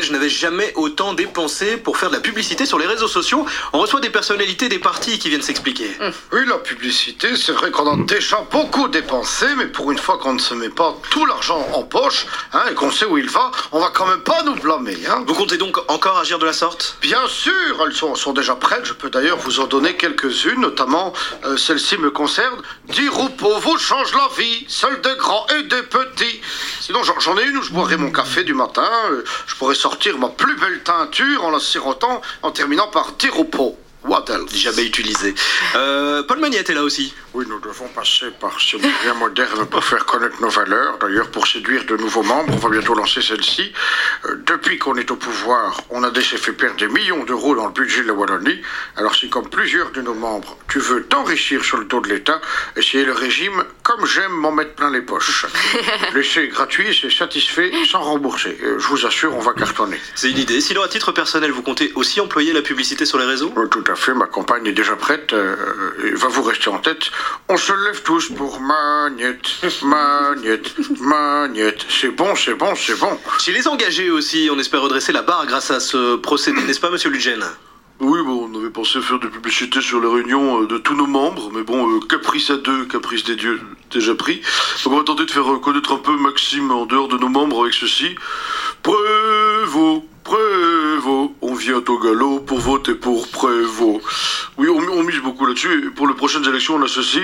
je n'avais jamais autant dépensé pour faire de la publicité sur les réseaux sociaux. On reçoit des personnalités des partis qui viennent s'expliquer. Oui, la publicité, c'est vrai qu'on a déjà beaucoup dépensé, mais pour une fois qu'on ne se met pas tout l'argent en poche, et qu'on sait où il va, on va quand même pas nous blâmer. Vous comptez donc encore agir de la sorte? Bien sûr, elles sont déjà prêtes. Je peux d'ailleurs vous en donner quelques-unes, notamment celle-ci me concerne. Dire aux pauvres change la vie, seuls des grands et des petits. Sinon, j'en ai une où je boirai mon café du matin, je pourrais sortir ma plus belle teinture en la sirotant, en terminant par dire aux pauvres. What else? Jamais utilisé. Paul Magnette est là aussi. Oui, nous devons passer par ces moyens modernes pour faire connaître nos valeurs. D'ailleurs, pour séduire de nouveaux membres, on va bientôt lancer celle-ci. Depuis qu'on est au pouvoir, on a déjà fait perdre des millions d'euros dans le budget de la Wallonie. Alors si, comme plusieurs de nos membres, tu veux t'enrichir sur le dos de l'État, essayez le régime comme j'aime m'en mettre plein les poches. L'essai gratuit, c'est satisfait, sans rembourser. Je vous assure, on va cartonner. C'est une idée. Sinon, à titre personnel, vous comptez aussi employer la publicité sur les réseaux? Tout à fait, ma compagne est déjà prête. Et va vous rester en tête. On se lève tous pour Magnette, Magnette, Magnette. C'est bon, c'est bon, c'est bon. Chez les engagés aussi, on espère redresser la barre grâce à ce procédé, n'est-ce pas, monsieur Ludgen? Oui, bon, on avait pensé faire des publicités sur les réunions de tous nos membres, mais bon, caprice à deux, caprice des dieux, déjà pris. Donc on va tenter de faire connaître un peu Maxime en dehors de nos membres avec ceci. Prévost, Prévost, on vient au galop pour voter pour Prévost. Oui, on mise beaucoup là-dessus, et pour les prochaines élections, on a ceci.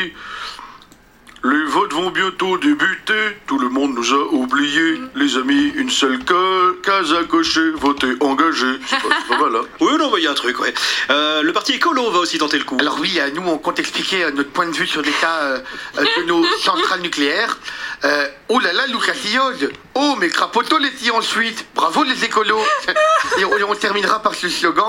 Les votes vont bientôt débuter, tout le monde nous a oubliés. Les amis, une seule case à cocher, voter engagé. C'est pas mal, hein? Oui, non, il y a un truc, ouais. Le parti écolo va aussi tenter le coup. Alors oui, nous, on compte expliquer notre point de vue sur l'état de nos centrales nucléaires. Oh là là, Lucas Tillode. Oh, mais crapoteau les filles ensuite. Bravo les écolos. Et on terminera par ce slogan.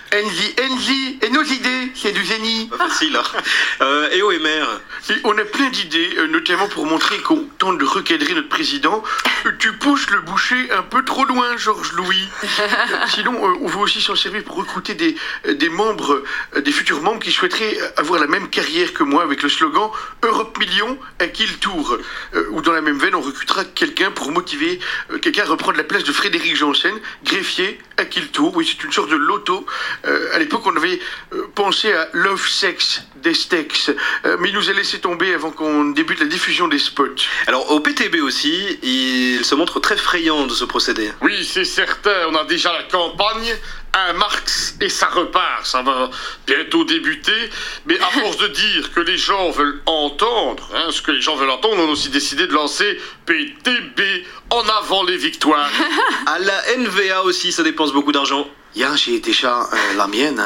NJ, et nos idées, c'est du génie. Pas facile, hein. Et OMR. Et on a plein d'idées, notamment pour montrer qu'on tente de recadrer notre président. Tu pousses le boucher un peu trop loin, Georges Louis. Sinon, on veut aussi s'en servir pour recruter des membres, des futurs membres qui souhaiteraient avoir la même carrière que moi avec le slogan Europe Million à qui le tour. Ou dans la même veine, on recrutera quelqu'un pour motiver quelqu'un à reprendre la place de Frédéric Janssen, greffier à qui le tour. Oui, c'est une sorte de loto. À l'époque, on avait pensé à Love Sex des Steaks, mais il nous a laissé tomber avant qu'on débute la diffusion des spots. Alors, au PTB aussi, il se montre très friand de ce procédé. Oui, c'est certain, on a déjà la campagne, un Marx et ça repart, ça va bientôt débuter, mais à force de dire que les gens veulent entendre, ce que les gens veulent entendre, on a aussi décidé de lancer PTB, en avant les victoires. À la NVA aussi, ça dépense beaucoup d'argent. J'ai déjà la mienne,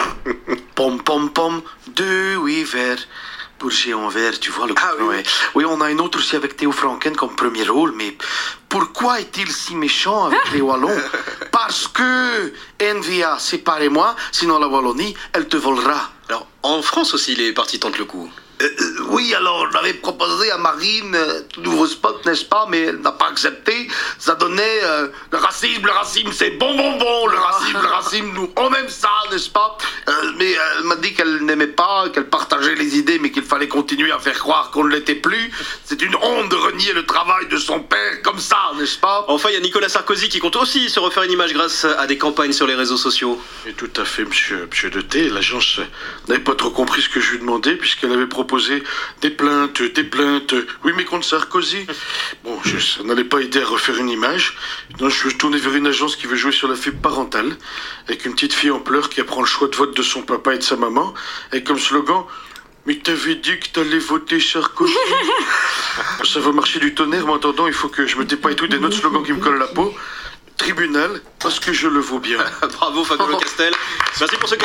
Pom pom pom, 2 verres. Bourget en verre, tu vois le coup. Oui. Oui, on a un autre aussi avec Théo Franken comme premier rôle, mais pourquoi est-il si méchant avec les Wallons? Parce que NVA, séparez-moi, sinon la Wallonie, elle te volera. Alors, en France aussi, les partis tentent le coup. Oui, alors on avait proposé à Marine tout nouveau spot, n'est-ce pas, mais elle n'a pas accepté. Ça donnait le racisme, c'est bon, le racisme, nous on aime ça, n'est-ce pas? Mais elle m'a dit qu'elle n'aimait pas, qu'elle partageait les idées, mais qu'il fallait continuer à faire croire qu'on ne l'était plus. C'est une honte de renier le travail de son père comme ça, n'est-ce pas? Enfin, il y a Nicolas Sarkozy qui compte aussi se refaire une image grâce à des campagnes sur les réseaux sociaux. Et tout à fait, monsieur De T. L'agence n'avait pas trop compris ce que je lui demandais, puisqu'elle avait proposé des plaintes. Oui, mais contre Sarkozy. Bon, ça n'allait pas aider à refaire une image. Donc, je me tournais vers une agence qui veut jouer sur la fibre parentale, avec une petite fille en pleurs qui apprend le choix de vote de son papa et de sa maman, avec comme slogan « Mais t'avais dit que t'allais voter Sarkozy ?» Ça va marcher du tonnerre, mais en attendant, il faut que je me dépaille tout des autres slogans qui me collent à la peau. Tribunal, parce que je le vaux bien. Bravo, Fabio Castel. Merci pour ce